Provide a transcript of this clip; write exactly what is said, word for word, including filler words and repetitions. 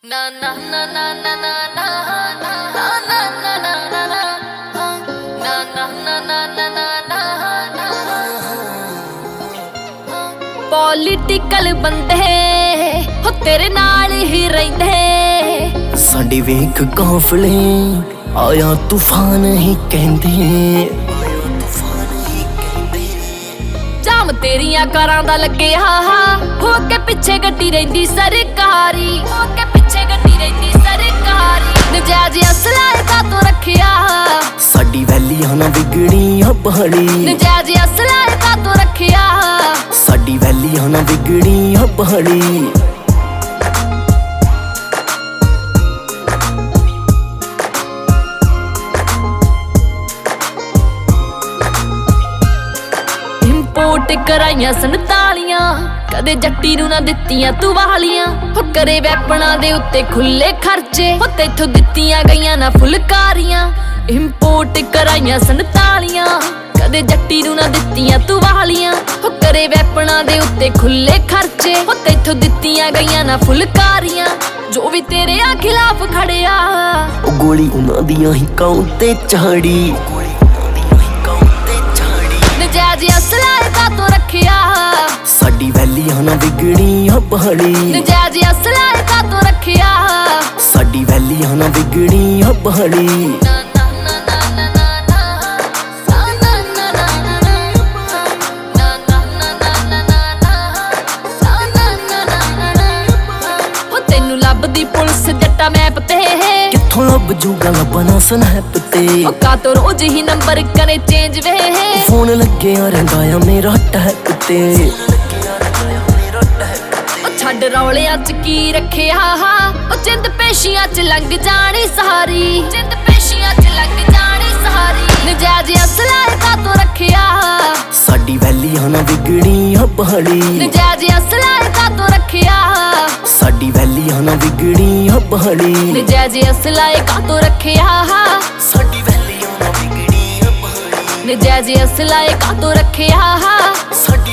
Na na na na na na na na na na na na na na na na na na na political ਬੰਦੇ ਹੋ ਤੇਰੇ ਨਾਲ ਹੀ ਰਹਿੰਦੇ ਸਾਡੇ ਵੇਖ ਕਾਫਲੇ ਆਇਆ ਤੂਫਾਨ ਹੀ ਕਹਿੰਦੇ ਜਾਮ ਤੇਰੀਆਂ ਕਾਰਾਂ ਦਾ ਲੱਗਿਆ ਹੋ ਕੇ ਪਿੱਛੇ ਗੱਡੀ ਰਹਿੰਦੀ ਸਰਕਾਰੀ ਹੋ ਕੇ ਪਿੱਛੇ ਗੱਡੀ ਰਹਿੰਦੀ ਸਰਕਾਰੀ ਨਜਾਇਜ਼ ਅਸਲਾ ਕਾ ਤੋਂ ਰੱਖਿਆ ਸਾਡੀ ਵੈਲੀਆਂ ਨਾ ਵਿਗੜੀਆਂ ਪਹਾੜੀ ਨਜਾਇਜ਼ ਅਸਲਾ ਕਾ ਤੋਂ ਰੱਖਿਆ ਸਾਡੀ ਵੈਲੀਆਂ ਨਾ ਵਿਗੜੀਆਂ ਪਹਾੜੀ ਇੰਪੋਰਟ ਕਰਾਈਆਂ ਸੰਤਾਲੀਆਂ ਕਦੇ ਜੱਟੀ ਨੂੰ ਨਾ ਦਿੱਤੀਆਂ ਤੂੰ ਵਾਲੀਆਂ ਹੋ ਕਰੇ ਵੈਪਣਾ ਦੇ ਉੱਤੇ ਖੁੱਲੇ ਖਰਚੇ ਹੋ ਤੇਥੋਂ ਦਿੱਤੀਆਂ ਗਈਆਂ ਨਾ ਫੁਲਕਾਰੀਆਂ ਇੰਪੋਰਟ ਕਰਾਈਆਂ ਸੰਤਾਲੀਆਂ ਕਦੇ ਜੱਟੀ ਨੂੰ ਨਾ ਦਿੱਤੀਆਂ ਤੂੰ ਵਾਲੀਆਂ ਹੋ ਕਰੇ ਵੈਪਣਾ ਦੇ ਉੱਤੇ ਖੁੱਲੇ ਖਰਚੇ ਹੋ ਤੇਥੋਂ ਦਿੱਤੀਆਂ ਗਈਆਂ ਨਾ ਫੁਲਕਾਰੀਆਂ ਜੋ ਵੀ ਤੇਰੇ ਆ ਖਿਲਾਫ ਖੜਿਆ ਉਹ ਗੋਲੀ ਉਹਨਾਂ ਦੀਆਂ ਹੀ ਕਾਂ ਉੱਤੇ ਚਾੜੀ ਨਜਾਇਜ਼ ਅਸਲਾ ਕਾ ਤੋਂ ਰੱਖਿਆ ਸਾਡੀ ਵੈਲੀਆਂ ਨਾ ਵਿਗੜੀਆਂ ਪਹਾੜੀ ਨਜਾਇਜ਼ ਅਸਲਾ ਕਾ ਤੋਂ ਰੱਖਿਆ ਸਾਡੀ ਵੈਲੀਆਂ ਨਾ ਵਿਗੜੀਆਂ ਪਹਾੜੀ ਲੱਭਦੀ ਪੁਲਿਸ ਜੱਟਾ ਮੈਪ ਤੇ ਕਿੱਥੋਂ ਲੱਭ ਜੂਗਾ ਲੱਭਣਾ ਸਨੈਪ ਤੇ ਉਹ ਕਾ ਤੋਂ ਰੋਜ਼ ਹੀ ਨੰਬਰ ਕਰੇ ਚੇਂਜ ਵੇ ਫੋਨ ਲੱਗਿਆ ਰਹਿੰਦਾ ਆ ਮੇਰਾ ਟੈਪ ਤੇ ਉਹ ਛੱਡ ਰੌਲਿਆਂ ਚ ਕੀ ਰੱਖਿਆ ਉਹ ਜਿੰਦ ਪੇਸ਼ੀਆਂ ਚ ਲੰਘ ਜਾਣੀ ਸਹਾਰੀ ਜਿੰਦ ਪੇਸ਼ੀਆਂ ਚ ਲੰਘ ਜਾਣੀ ਸਹਾਰੀ ਨਜਾਇਜ਼ ਅਸਲਾ ਕਾ ਤੋਂ ਰੱਖਿਆ ਸਾਡੀ ਵੈਲੀਆਂ ਨਾ ਵਿਗੜੀਆਂ ਪਹਾੜੀ ਨਜਾਇਜ਼ ਅਸਲਾ ਕਾ ਤੋਂ ਰੱਖਿਆ ਸਾਡੀ ਵੈਲੀਆਂ ਨਾ ਵਿਗੜੀਆਂ ਪਹਾੜੀ ਨਜਾਇਜ਼ ਅਸਲਾ ਕਾ ਤੋਂ ਰੱਖਿਆ ਸਾਡੀ ਵੈਲੀਆਂ ਨਾ ਵਿਗੜੀਆਂ ਪਹਾੜੀ ਨਜਾਇਜ਼ ਅਸਲਾ ਕਾ ਤੋਂ ਰੱਖਿਆ ਸਾਡੀ